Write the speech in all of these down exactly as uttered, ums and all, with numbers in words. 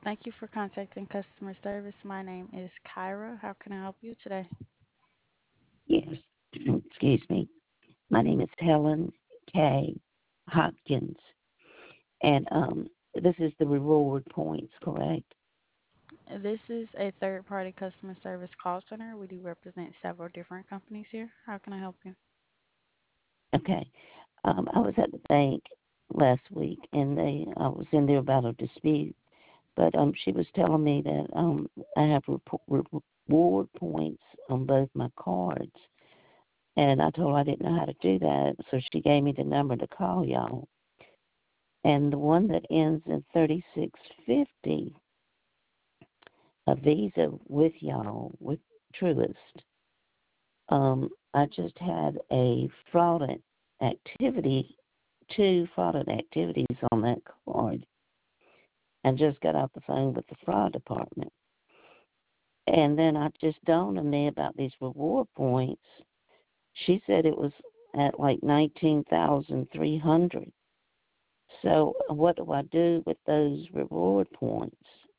Thank you for contacting customer service. My name is Kyra. How can I help you today? Yes, excuse me. My name is Helen K. Hopkins, and um, this is the reward points, correct? This is a third party customer service call center. We do represent several different companies here. How can I help you? Okay. Um, I was at the bank last week, and they I was in there about a dispute, but um, she was telling me that um, I have re- reward points on both my cards, and I told her I didn't know how to do that, so she gave me the number to call y'all, and the one that ends in thirty-six fifty, a Visa with y'all with Truist. Um, I just had a fraudulent activity, two fraudulent activities on that card, and just got off the phone with the fraud department. And then I just dawned on me about these reward points. She said it was at like nineteen thousand three hundred. So what do I do with those reward points?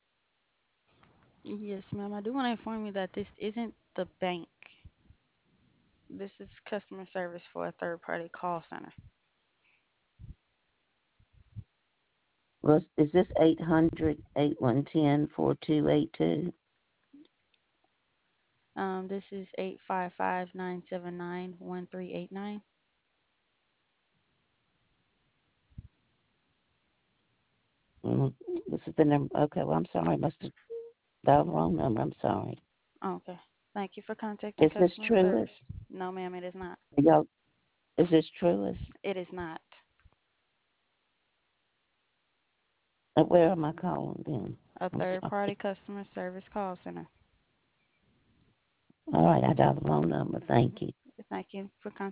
Yes, ma'am. I do want to inform you that this isn't the bank. This is customer service for a third party call center. Was is this eight hundred eight one zero four two eight two? Um, this is eight five five nine seven nine one three eight nine. Mm, this is the number. Okay, well, I'm sorry. I must have dialed the wrong number. I'm sorry. Okay. Thank you for contacting Is this customer Truist? service. No, ma'am, it is not. Y'all, is this Truist? It is not. Uh, Where am I calling then? A I'm third party sorry. customer service call center. All right, I dialed the wrong number. Thank you. Thank you for contacting.